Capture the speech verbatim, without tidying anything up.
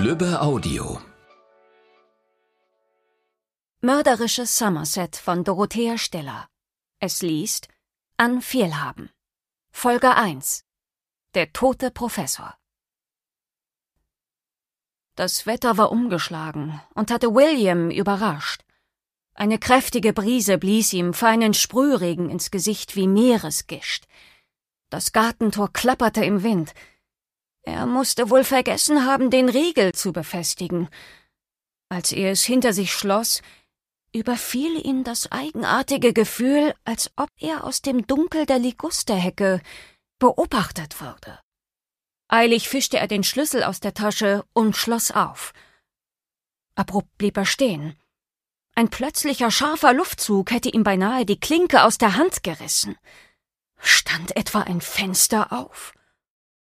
Lübbe Audio. Mörderisches Somerset von Dorothea Stiller. Es liest Ann Fehlhaben. Folge eins. Der tote Professor. Das Wetter war umgeschlagen und hatte William überrascht. Eine kräftige Brise blies ihm feinen Sprühregen ins Gesicht wie Meeresgischt. Das Gartentor klapperte im Wind. Er musste wohl vergessen haben, den Riegel zu befestigen. Als er es hinter sich schloss, überfiel ihn das eigenartige Gefühl, als ob er aus dem Dunkel der Ligusterhecke beobachtet würde. Eilig fischte er den Schlüssel aus der Tasche und schloss auf. Abrupt blieb er stehen. Ein plötzlicher, scharfer Luftzug hätte ihm beinahe die Klinke aus der Hand gerissen. Stand etwa ein Fenster auf?